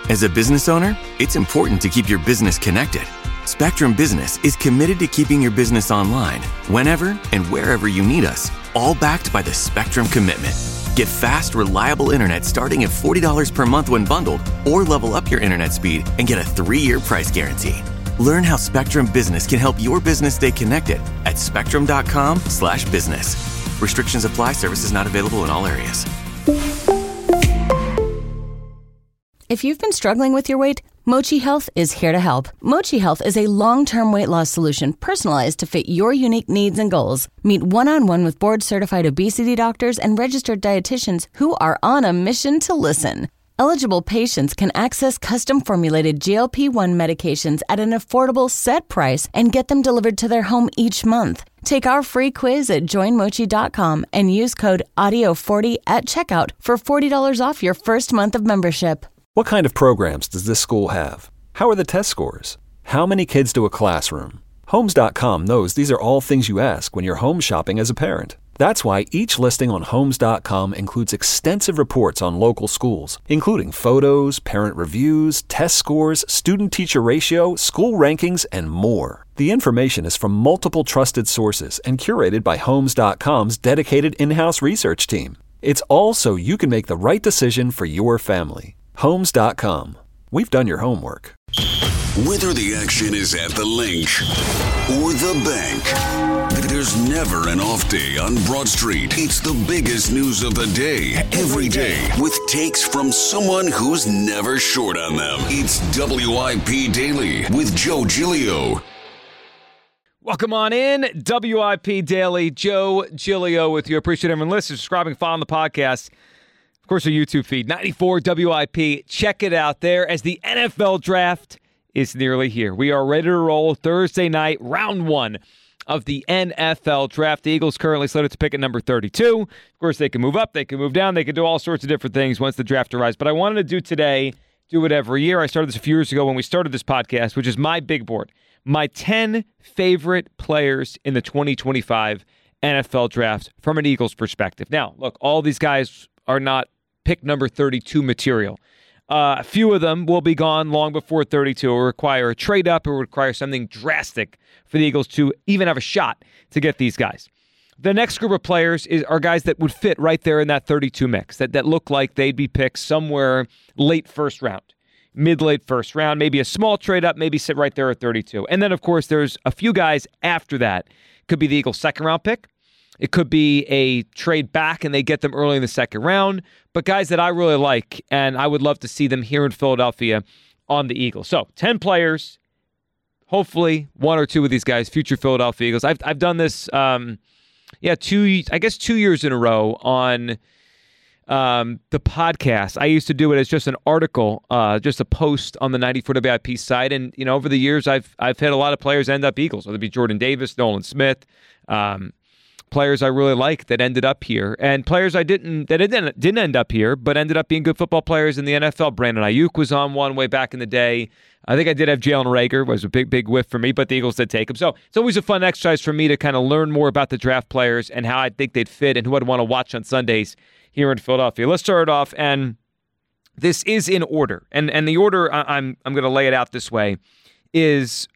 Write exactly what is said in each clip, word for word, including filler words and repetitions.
As a business owner, it's important to keep your business connected. Spectrum Business is committed to keeping your business online whenever and wherever you need us, all backed by the Spectrum Commitment. Get fast, reliable internet starting at forty dollars per month when bundled, or level up your internet speed and get a three-year price guarantee. Learn how Spectrum Business can help your business stay connected at spectrum.com slash business. Restrictions apply. Services not available in all areas. If you've been struggling with your weight, Mochi Health is here to help. Mochi Health is a long-term weight loss solution personalized to fit your unique needs and goals. Meet one-on-one with board-certified obesity doctors and registered dietitians who are on a mission to listen. Eligible patients can access custom-formulated G L P one medications at an affordable set price and get them delivered to their home each month. Take our free quiz at join mochi dot com and use code audio forty at checkout for forty dollars off your first month of membership. What kind of programs does this school have? How are the test scores? How many kids do a classroom? Homes dot com knows these are all things you ask when you're home shopping as a parent. That's why each listing on Homes dot com includes extensive reports on local schools, including photos, parent reviews, test scores, student-teacher ratio, school rankings, and more. The information is from multiple trusted sources and curated by Homes dot com's dedicated in-house research team. It's all so you can make the right decision for your family. Homes dot com. We've done your homework. Whether the action is at the link or the bank, there's never an off day on Broad Street. It's the biggest news of the day, every day, with takes from someone who's never short on them. It's W I P Daily with Joe Giglio. Welcome on in. W I P Daily, Joe Giglio with you. Appreciate everyone listening, subscribing, following the podcast. Of course, our YouTube feed, ninety-four W I P. Check it out there as the N F L draft is nearly here. We are ready to roll Thursday night, round one of the N F L draft. The Eagles currently slated to pick at number thirty-two. Of course, they can move up, they can move down, they can do all sorts of different things once the draft arrives. But I wanted to do today, do it every year. I started this a few years ago when we started this podcast, which is my big board. My ten favorite players in the twenty twenty-five N F L draft from an Eagles perspective. Now, look, all these guys are not pick number thirty-two material. Uh, a few of them will be gone long before thirty-two. It will require a trade up. It will require something drastic for the Eagles to even have a shot to get these guys. The next group of players is are guys that would fit right there in that thirty-two mix, that, that look like they'd be picked somewhere late first round, mid-late first round, maybe a small trade up, maybe sit right there at thirty-two. And then, of course, there's a few guys after that. Could be the Eagles' second round pick. It could be a trade back and they get them early in the second round. But guys that I really like, and I would love to see them here in Philadelphia on the Eagles. So ten players, hopefully one or two of these guys, future Philadelphia Eagles. I've I've done this, um, yeah, two I guess two years in a row on um, the podcast. I used to do it as just an article, uh, just a post on the ninety-four W I P site. And you know, over the years, I've I've had a lot of players end up Eagles, whether it be Jordan Davis, Nolan Smith. Um, Players I really like that ended up here, and players I didn't that didn't didn't end up here, but ended up being good football players in the N F L. Brandon Ayuk was on one way back in the day. I think I did have Jalen Reagor, was a big big whiff for me, but the Eagles did take him. So it's always a fun exercise for me to kind of learn more about the draft players and how I think they'd fit and who I'd want to watch on Sundays here in Philadelphia. Let's start off, and this is in order, and and the order I'm I'm going to lay it out this way is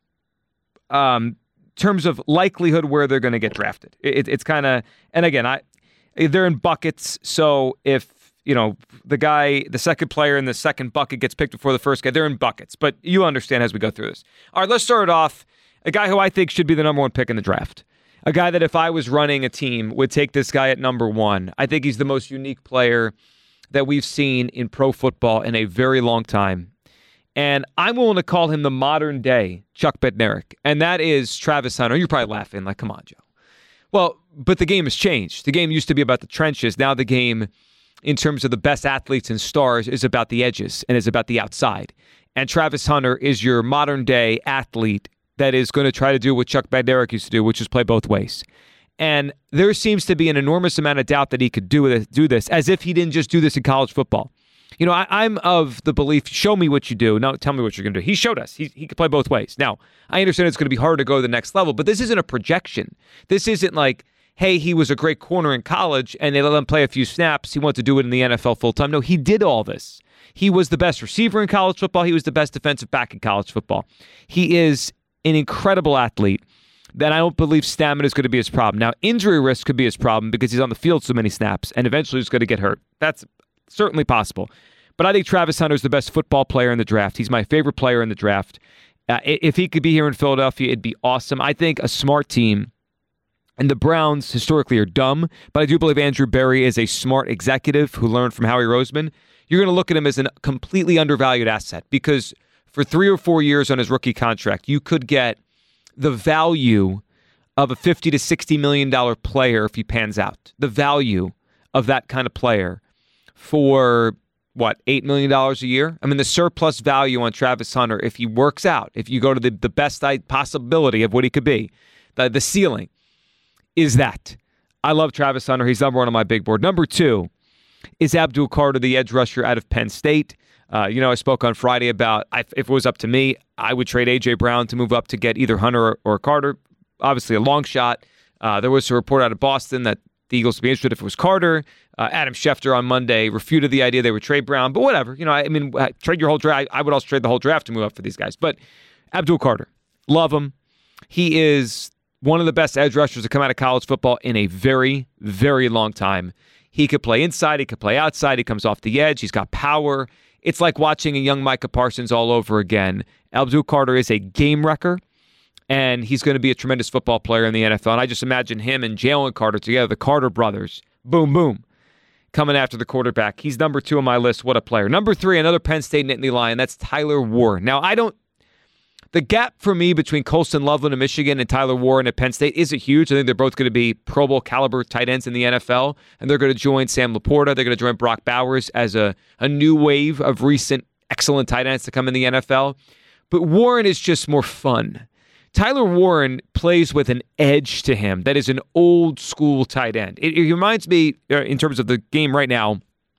um. terms of likelihood where they're going to get drafted. It, it's kind of, and again, I they're in buckets. So if, you know, the guy, the second player in the second bucket gets picked before the first guy, they're in buckets. But you understand as we go through this. All right, let's start off. A guy who I think should be the number one pick in the draft. A guy that if I was running a team would take this guy at number one. I think he's the most unique player that we've seen in pro football in a very long time. And I'm willing to call him the modern day Chuck Bednarik. And that is Travis Hunter. You're probably laughing like, come on, Joe. Well, but the game has changed. The game used to be about the trenches. Now the game, in terms of the best athletes and stars, is about the edges and is about the outside. And Travis Hunter is your modern day athlete that is going to try to do what Chuck Bednarik used to do, which is play both ways. And there seems to be an enormous amount of doubt that he could do this, do this as if he didn't just do this in college football. You know, I, I'm of the belief, show me what you do. Now tell me what you're going to do. He showed us. He, he could play both ways. Now, I understand it's going to be hard to go to the next level, but this isn't a projection. This isn't like, hey, he was a great corner in college and they let him play a few snaps. He wanted to do it in the N F L full time. No, he did all this. He was the best receiver in college football. He was the best defensive back in college football. He is an incredible athlete. Then I don't believe stamina is going to be his problem. Now, injury risk could be his problem because he's on the field so many snaps, and eventually he's going to get hurt. That's certainly possible. But I think Travis Hunter is the best football player in the draft. He's my favorite player in the draft. Uh, if he could be here in Philadelphia, it'd be awesome. I think a smart team, and the Browns historically are dumb, but I do believe Andrew Berry is a smart executive who learned from Howie Roseman. You're going to look at him as a completely undervalued asset because for three or four years on his rookie contract, you could get the value of a fifty to sixty million dollars player if he pans out. The value of that kind of player for what, eight million dollars a year? I mean, the surplus value on Travis Hunter, if he works out, if you go to the, the best possibility of what he could be, the, the ceiling is that. I love Travis Hunter. He's number one on my big board. Number two is Abdul Carter, the edge rusher out of Penn State. Uh, you know, I spoke on Friday about I, if it was up to me, I would trade A J. Brown to move up to get either Hunter or, or Carter. Obviously, a long shot. Uh, there was a report out of Boston that the Eagles would be interested if it was Carter. Uh, Adam Schefter on Monday refuted the idea they would trade Brown, but whatever. You know, I, I mean, trade your whole draft. I would also trade the whole draft to move up for these guys. But Abdul Carter, love him. He is one of the best edge rushers to come out of college football in a very, very long time. He could play inside. He could play outside. He comes off the edge. He's got power. It's like watching a young Micah Parsons all over again. Abdul Carter is a game wrecker, and he's going to be a tremendous football player in the N F L. And I just imagine him and Jalen Carter together, the Carter brothers, boom, boom, coming after the quarterback. He's number two on my list. What a player. Number three, another Penn State Nittany Lion. That's Tyler Warren. Now, I don't, the gap for me between Colston Loveland of Michigan and Tyler Warren at Penn State isn't huge. I think they're both going to be Pro Bowl caliber tight ends in the N F L, and they're going to join Sam Laporta. They're going to join Brock Bowers as a, a new wave of recent excellent tight ends to come in the N F L. But Warren is just more fun. Tyler Warren plays with an edge to him that is an old school tight end. It, it reminds me, in terms of the game right now,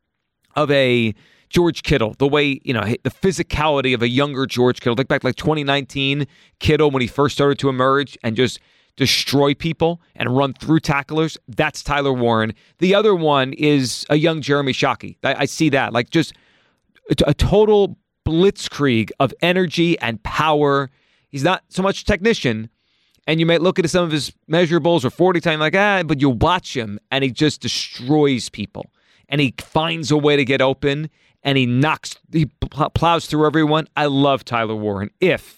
of a George Kittle, the way, you know, the physicality of a younger George Kittle. Think back like twenty nineteen Kittle when he first started to emerge and just destroy people and run through tacklers. That's Tyler Warren. The other one is a young Jeremy Shockey. I, I see that. Like just a, a total blitzkrieg of energy and power. He's not so much technician, and you might look at some of his measurables or forty time like, ah, but you watch him, and he just destroys people. And he finds a way to get open, and he knocks, he plows through everyone. I love Tyler Warren. If,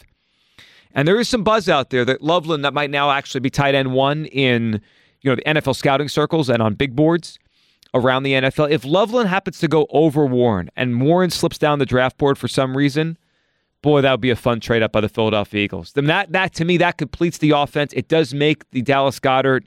and there is some buzz out there that Loveland that might now actually be tight end one in, you know, the N F L scouting circles and on big boards around the N F L. If Loveland happens to go over Warren, and Warren slips down the draft board for some reason, boy, that would be a fun trade up by the Philadelphia Eagles. Then that, that to me, that completes the offense. It does make the Dallas Goedert,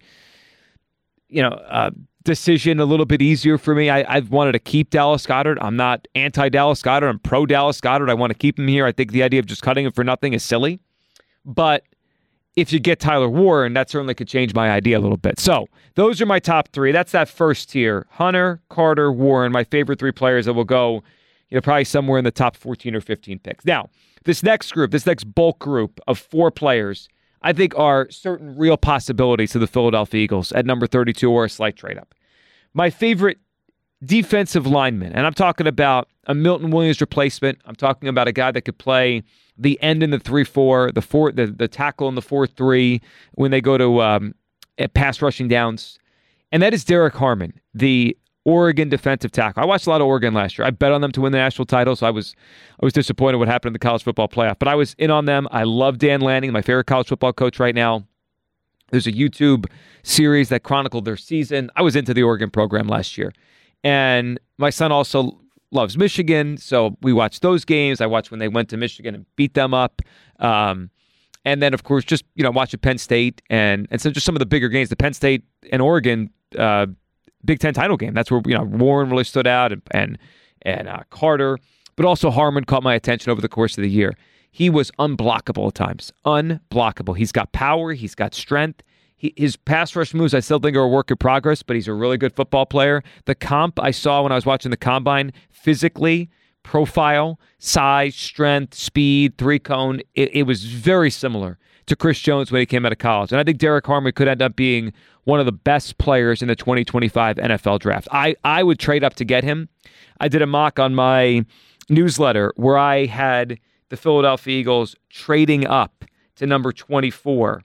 you know, uh, decision a little bit easier for me. I, I've wanted to keep Dallas Goedert. I'm not anti-Dallas Goedert. I'm pro-Dallas Goedert. I want to keep him here. I think the idea of just cutting him for nothing is silly. But if you get Tyler Warren, that certainly could change my idea a little bit. So those are my top three. That's that first tier. Hunter, Carter, Warren, my favorite three players that will go, you know, probably somewhere in the top fourteen or fifteen picks. Now, this next group, this next bulk group of four players, I think are certain real possibilities to the Philadelphia Eagles at number thirty-two or a slight trade up. My favorite defensive lineman, and I'm talking about a Milton Williams replacement. I'm talking about a guy that could play the end in the three four, the four, the, the tackle in the four three when they go to um, pass rushing downs. And that is Derek Harmon, the Oregon defensive tackle. I watched a lot of Oregon last year. I bet on them to win the national title, so I was I was disappointed what happened in the college football playoff. But I was in on them. I love Dan Lanning, my favorite college football coach right now. There's a YouTube series that chronicled their season. I was into the Oregon program last year. And my son also loves Michigan, so we watched those games. I watched when they went to Michigan and beat them up. Um, and then, of course, just, you know, watching Penn State and, and so just some of the bigger games, the Penn State and Oregon uh, Big Ten title game. That's where, you know, Warren really stood out and and, and uh, Carter. But also Harmon caught my attention over the course of the year. He was unblockable at times. Unblockable. He's got power. He's got strength. He, his pass rush moves, I still think, are a work in progress, but he's a really good football player. The comp I saw when I was watching the Combine, physically, profile, size, strength, speed, three-cone, it, it was very similar to Chris Jones when he came out of college. And I think Derek Harmon could end up being one of the best players in the twenty twenty-five N F L draft. I, I would trade up to get him. I did a mock on my newsletter where I had the Philadelphia Eagles trading up to number twenty-four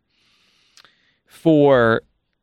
for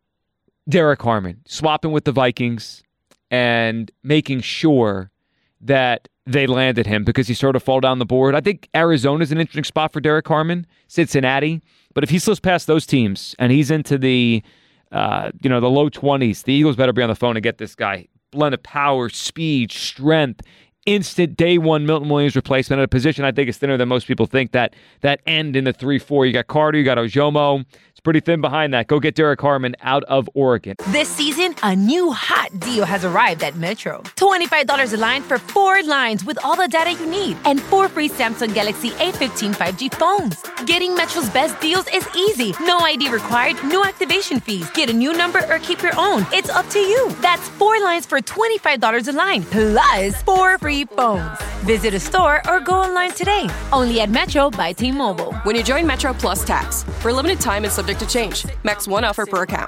Derek Harmon, swapping with the Vikings and making sure that they landed him because he sort of fall down the board. I think Arizona's an interesting spot for Derek Harmon, Cincinnati. But if he slips past those teams and he's into the uh, you know, the low twenties, the Eagles better be on the phone and get this guy. Blend of power, speed, strength, instant day one Milton Williams replacement at a position I think is thinner than most people think. That that end in the three four. You got Carter, you got Ojomo. It's pretty thin behind that. Go get Derek Harmon out of Oregon. This season, a new hot deal has arrived at Metro. twenty-five dollars a line for four lines with all the data you need and four free Samsung Galaxy A fifteen five G phones. Getting Metro's best deals is easy. No I D required, no activation fees. Get a new number or keep your own. It's up to you. That's four lines for twenty-five dollars a line, plus four free phones. Visit a store or go online today. Only at Metro by T-Mobile. When you join Metro Plus Tax, for a limited time and subject to change. Max one offer per account.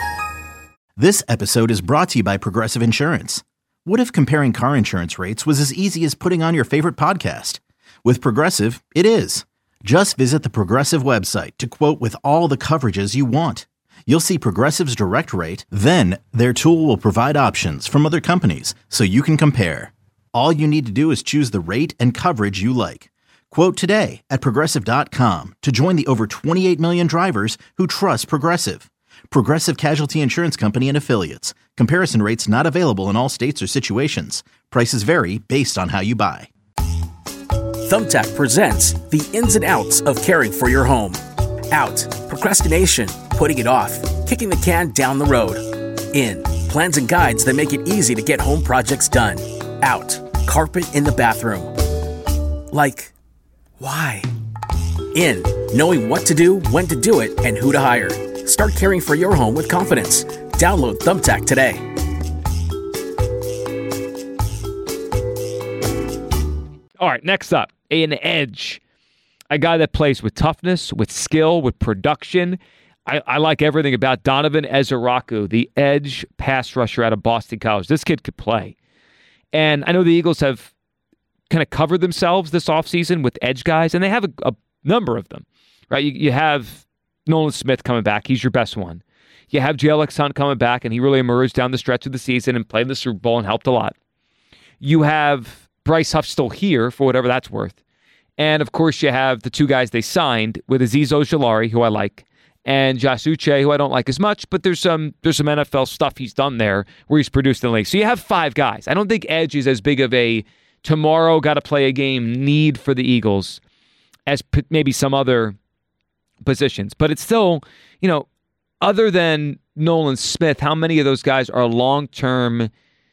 This episode is brought to you by Progressive Insurance. What if comparing car insurance rates was as easy as putting on your favorite podcast? With Progressive, it is. Just visit the Progressive website to quote with all the coverages you want. You'll see Progressive's direct rate, then their tool will provide options from other companies so you can compare. All you need to do is choose the rate and coverage you like. Quote today at Progressive dot com to join the over twenty-eight million drivers who trust Progressive. Progressive Casualty Insurance Company and Affiliates. Comparison rates not available in all states or situations. Prices vary based on how you buy. Thumbtack presents the ins and outs of caring for your home. Out, procrastination, putting it off, kicking the can down the road. In, plans and guides that make it easy to get home projects done. Out, carpet in the bathroom. Like, why? In, knowing what to do, when to do it, and who to hire. Start caring for your home with confidence. Download Thumbtack today. All right, next up, an edge. A guy that plays with toughness, with skill, with production. I, I like everything about Donovan Ezeraku, the edge pass rusher out of Boston College. This kid could play. And I know the Eagles have kind of covered themselves this offseason with edge guys, and they have a, a number of them, right? You, you have Nolan Smith coming back. He's your best one. You have J L X Hunt coming back, and he really emerged down the stretch of the season and played in the Super Bowl and helped a lot. You have Bryce Huff still here for whatever that's worth. And, of course, you have the two guys they signed with Azeez Ojulari, who I like, and Josh Uche, who I don't like as much, but there's some there's some N F L stuff he's done there where he's produced in the league. So you have five guys. I don't think edge is as big of a tomorrow got to play a game need for the Eagles as p- maybe some other positions. But it's still, you know, other than Nolan Smith, how many of those guys are long-term,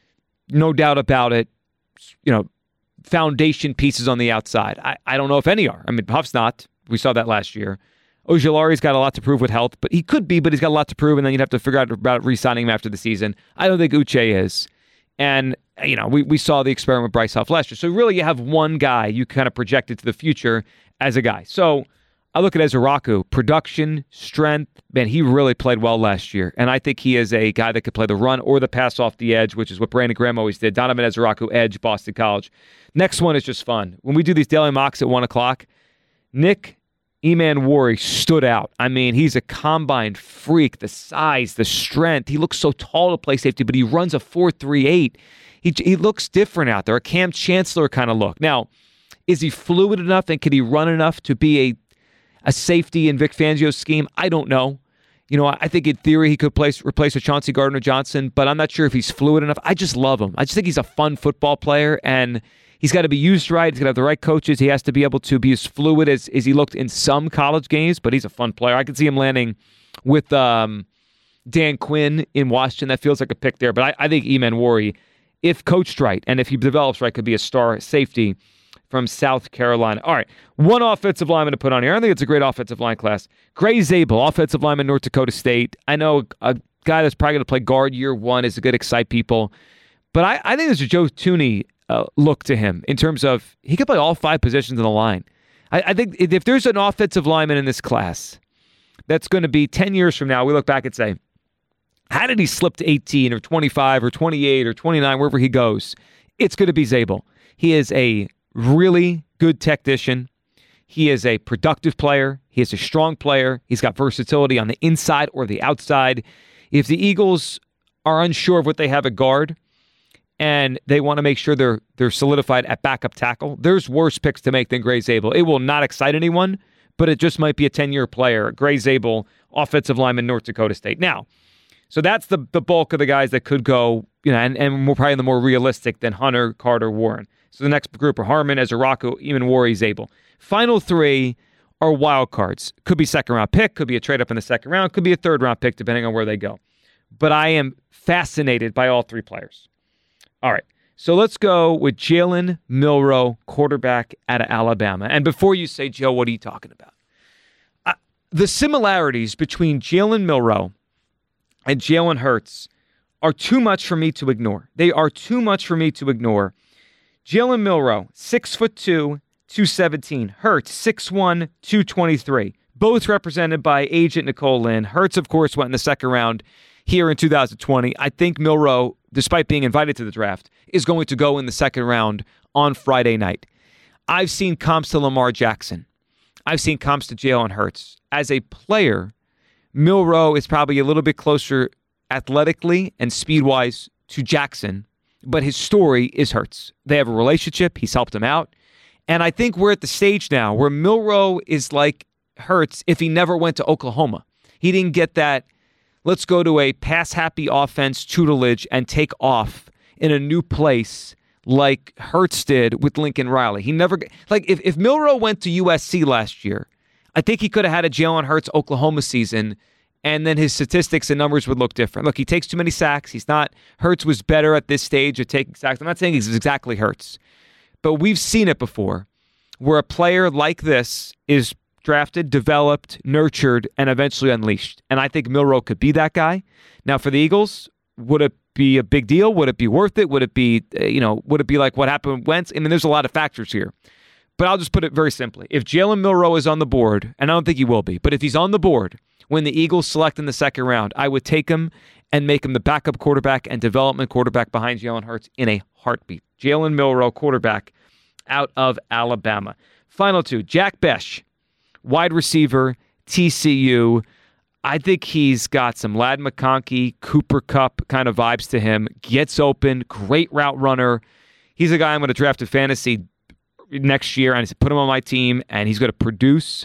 no doubt about it, you know, foundation pieces on the outside? I, I don't know if any are. I mean, Huff's not. We saw that last year. Ojulari's got a lot to prove with health, but he could be, but he's got a lot to prove, and then you'd have to figure out about re-signing him after the season. I don't think Uche is. And, you know, we, we saw the experiment with Bryce Huff last year. So really you have one guy you kind of projected to the future as a guy. So I look at Ezeraku, production, strength. Man, he really played well last year. And I think he is a guy that could play the run or the pass off the edge, which is what Brandon Graham always did. Donovan Ezeraku, edge, Boston College. Next one is just fun. When we do these daily mocks at one o'clock, Nick Emmanwori stood out. I mean, he's a combine freak, the size, the strength. He looks so tall to play safety, but he runs a four three eight. He, he looks different out there, a Cam Chancellor kind of look. Now, is he fluid enough and can he run enough to be a a safety in Vic Fangio's scheme? I don't know. You know, I think in theory he could place, replace a Chauncey Gardner-Johnson, but I'm not sure if he's fluid enough. I just love him. I just think he's a fun football player, and he's got to be used right. He's got to have the right coaches. He has to be able to be as fluid as, as he looked in some college games, but he's a fun player. I can see him landing with um, Dan Quinn in Washington. That feels like a pick there, but I, I think Emmanwori, if coached right and if he develops right, could be a star safety from South Carolina. All right, one offensive lineman to put on here. I think it's a great offensive line class. Gray Zabel, offensive lineman, North Dakota State. I know a guy that's probably going to play guard year one is a good excite people, but I, I think there's a Joe Thuney uh, look to him in terms of he could play all five positions in the line. I, I think if there's an offensive lineman in this class that's going to be ten years from now, we look back and say, how did he slip to eighteen or twenty-five or twenty-eight or twenty-nine, wherever he goes? It's going to be Zabel. He is a really good technician. He is a productive player. He is a strong player. He's got versatility on the inside or the outside. If the Eagles are unsure of what they have at guard and they want to make sure they're they're solidified at backup tackle, there's worse picks to make than Gray Zabel. It will not excite anyone, but it just might be a ten-year player. Gray Zabel, offensive lineman, North Dakota State. Now, so that's the the bulk of the guys that could go, you know, and, and we're probably the more realistic than Hunter, Carter, Warren. So the next group are Harmon, Ezeraku, even Worry, Zabel. Final three are wild cards. Could be second-round pick, could be a trade-up in the second round, could be a third-round pick, depending on where they go. But I am fascinated by all three players. All right, so let's go with Jalen Milroe, quarterback out of Alabama. And before you say, Joe, what are you talking about? Uh, the similarities between Jalen Milroe and Jalen Hurts are too much for me to ignore. They are too much for me to ignore. Jalen Milroe, six foot two, two seventeen. Hurts, six one, two twenty-three. Both represented by agent Nicole Lynn. Hurts, of course, went in the second round here in two thousand twenty. I think Milroe, despite being invited to the draft, is going to go in the second round on Friday night. I've seen comps to Lamar Jackson. I've seen comps to Jalen Hurts. As a player, Milroe is probably a little bit closer athletically and speed-wise to Jackson, but his story is Hurts. They have a relationship. He's helped him out. And I think we're at the stage now where Milroe is like Hurts if he never went to Oklahoma. He didn't get that, let's go to a pass-happy offense tutelage and take off in a new place like Hurts did with Lincoln Riley. He never, like if, if Milroe went to U S C last year, I think he could have had a Jalen Hurts Oklahoma season, and then his statistics and numbers would look different. Look, he takes too many sacks. He's not, Hurts was better at this stage at taking sacks. I'm not saying he's exactly Hurts, but we've seen it before where a player like this is drafted, developed, nurtured, and eventually unleashed. And I think Milroe could be that guy. Now, for the Eagles, would it be a big deal? Would it be worth it? Would it be, you know, would it be like what happened with Wentz? I mean, there's a lot of factors here. But I'll just put it very simply. If Jalen Milroe is on the board, and I don't think he will be, but if he's on the board when the Eagles select in the second round, I would take him and make him the backup quarterback and development quarterback behind Jalen Hurts in a heartbeat. Jalen Milroe, quarterback out of Alabama. Final two, Jack Bech, wide receiver, T C U. I think he's got some Ladd McConkey, Cooper Kupp kind of vibes to him. Gets open, great route runner. He's a guy I'm going to draft in fantasy next year and put him on my team, and he's going to produce.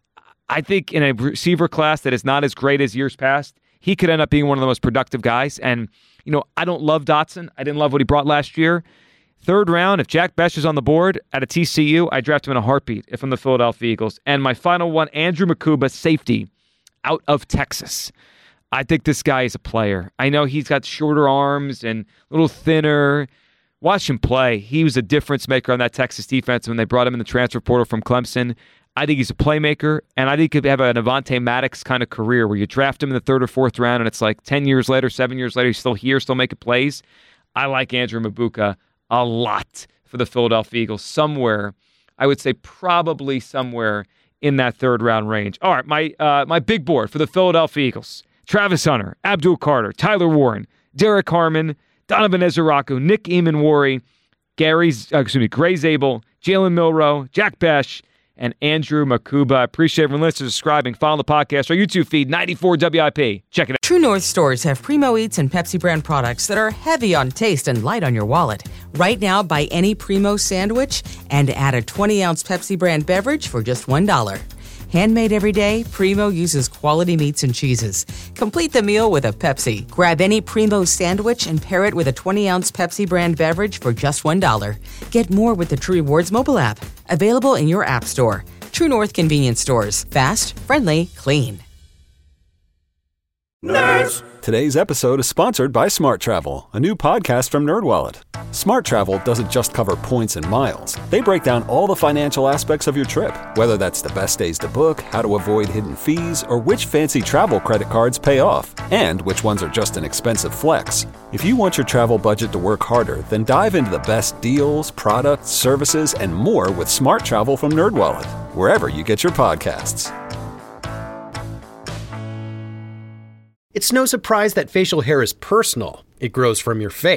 I think in a receiver class that is not as great as years past, he could end up being one of the most productive guys. And, you know, I don't love Dotson. I didn't love what he brought last year. Third round, if Jack Bech is on the board at a T C U, I draft him in a heartbeat if I'm the Philadelphia Eagles. And my final one, Andrew Makuba, safety out of Texas. I think this guy is a player. I know he's got shorter arms and a little thinner. Watch him play. He was a difference maker on that Texas defense when they brought him in the transfer portal from Clemson. I think he's a playmaker, and I think he could have an Avonte Maddox kind of career where you draft him in the third or fourth round, and it's like ten years later, seven years later, he's still here, still making plays. I like Andrew Mabuka a lot for the Philadelphia Eagles. Somewhere, I would say probably somewhere in that third round range. All right, my uh, my big board for the Philadelphia Eagles: Travis Hunter, Abdul Carter, Tyler Warren, Derek Harmon, Donovan Ezeraku, Nick Eamon-Worry, Gary, uh, excuse me, Gray Zabel, Jalen Milroe, Jack Bech, and Andrew Makuba. I appreciate everyone listening, subscribing, follow the podcast, our YouTube feed, ninety-four W I P. Check it out. True North stores have Primo Eats and Pepsi brand products that are heavy on taste and light on your wallet. Right now, buy any Primo sandwich and add a twenty ounce Pepsi brand beverage for just one dollar. Handmade every day, Primo uses quality meats and cheeses. Complete the meal with a Pepsi. Grab any Primo sandwich and pair it with a twenty ounce Pepsi brand beverage for just one dollar. Get more with the True Rewards mobile app. Available in your app store. True North convenience stores. Fast, friendly, clean. Nerds! Today's episode is sponsored by Smart Travel, a new podcast from NerdWallet. Smart Travel doesn't just cover points and miles. They break down all the financial aspects of your trip, whether that's the best days to book, how to avoid hidden fees, or which fancy travel credit cards pay off, and which ones are just an expensive flex. If you want your travel budget to work harder, then dive into the best deals, products, services, and more with Smart Travel from NerdWallet, wherever you get your podcasts. It's no surprise that facial hair is personal. It grows from your face.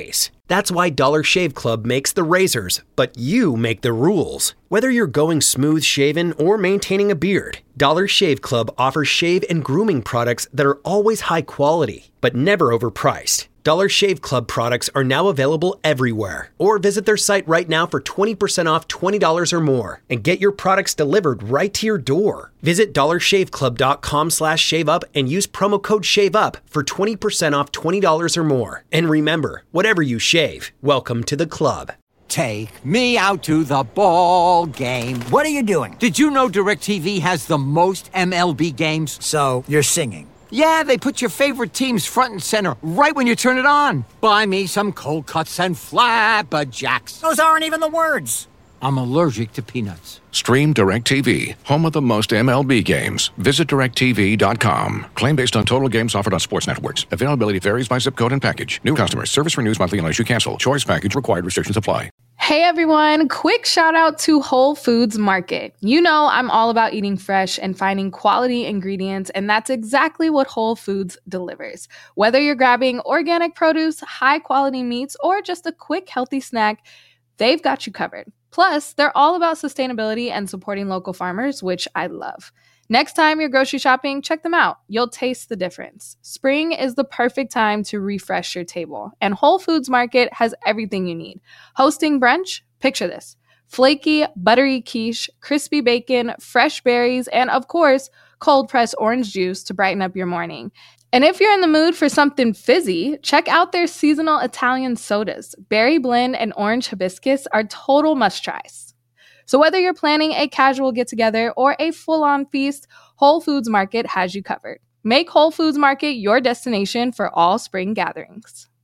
That's why Dollar Shave Club makes the razors, but you make the rules. Whether you're going smooth shaven or maintaining a beard, Dollar Shave Club offers shave and grooming products that are always high quality, but never overpriced. Dollar Shave Club products are now available everywhere. Or visit their site right now for twenty percent off twenty dollars or more and get your products delivered right to your door. Visit dollarshaveclub.com slash shave up and use promo code SHAVEUP for twenty percent off twenty dollars or more. And remember, whatever you shave, welcome to the club. Take me out to the ball game. What are you doing? Did you know DirecTV has the most M L B games? So, you're singing. Yeah, they put your favorite teams front and center right when you turn it on. Buy me some cold cuts and flapjacks. Those aren't even the words. I'm allergic to peanuts. Stream DirecTV, home of the most M L B games. Visit direct T V dot com. Claim based on total games offered on sports networks. Availability varies by zip code and package. New customers. Service renews monthly unless you cancel. Choice package required. Restrictions apply. Hey everyone, quick shout out to Whole Foods Market. You know I'm all about eating fresh and finding quality ingredients, and that's exactly what Whole Foods delivers. Whether you're grabbing organic produce, high quality meats, or just a quick healthy snack, they've got you covered. Plus, they're all about sustainability and supporting local farmers, which I love. Next time you're grocery shopping, check them out. You'll taste the difference. Spring is the perfect time to refresh your table, and Whole Foods Market has everything you need. Hosting brunch? Picture this. Flaky, buttery quiche, crispy bacon, fresh berries, and of course, cold-pressed orange juice to brighten up your morning. And if you're in the mood for something fizzy, check out their seasonal Italian sodas. Berry blend and orange hibiscus are total must-tries. So whether you're planning a casual get-together or a full-on feast, Whole Foods Market has you covered. Make Whole Foods Market your destination for all spring gatherings.